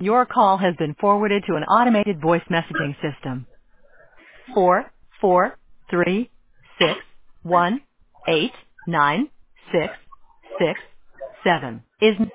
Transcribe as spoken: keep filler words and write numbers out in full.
Your call has been forwarded to an automated voice messaging system. Four, four, three, six, one, eight, nine, six, six, seven is